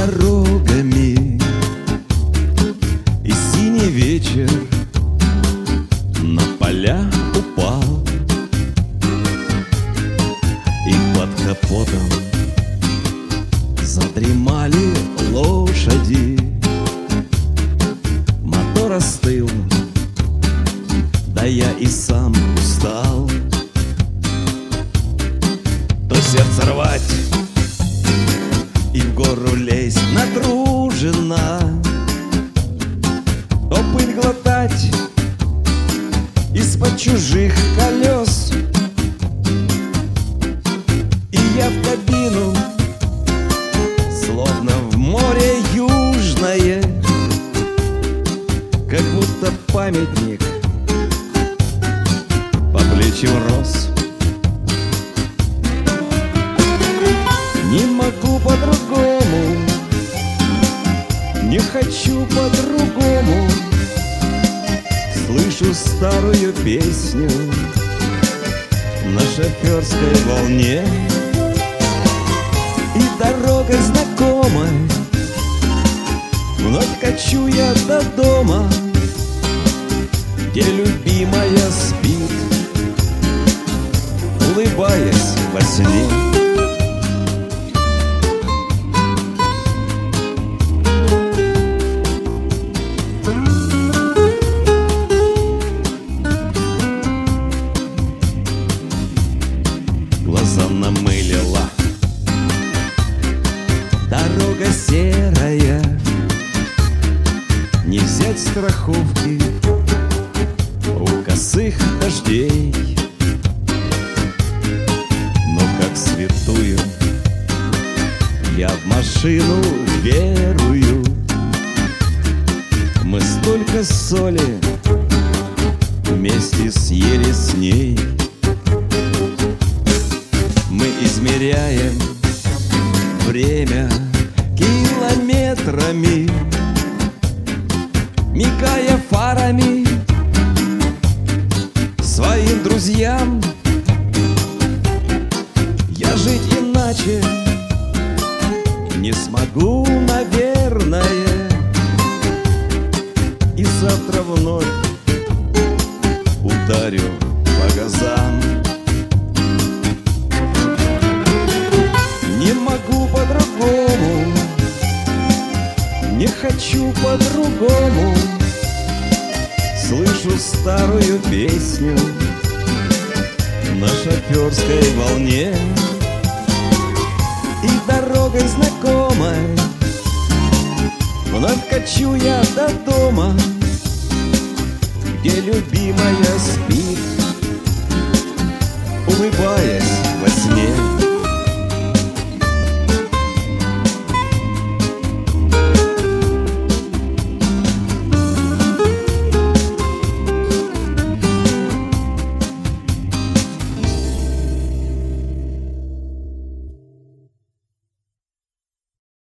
дорогами, и синий вечер на поля упал, и под капотом задремали лошади. Мотор остыл, да я и сам устал. То сердце рвать и в гору лезть натружена, то пыль глотать из-под чужих колес. И я в кабину, словно в море южное, как будто памятник по плечи рос. Не могу по-другому, не хочу по-другому. Слышу старую песню на шоферской волне, и дорогой знакомой вновь качу я до дома, где любимая спит, улыбаясь во сне. Глаза намылила дорога серая, не взять страховки у косых дождей. Но как святую я в машину верую. Мы столько соли вместе съели с ней. Мы измеряем время километрами, мигая фарами своим друзьям. Я жить иначе не смогу, наверное, и завтра вновь ударю по газам. Не могу по-другому, не хочу по-другому. Слышу старую песню на шоферской волне, и дорогой знакомой вновь качу я до дома, где любимая спит,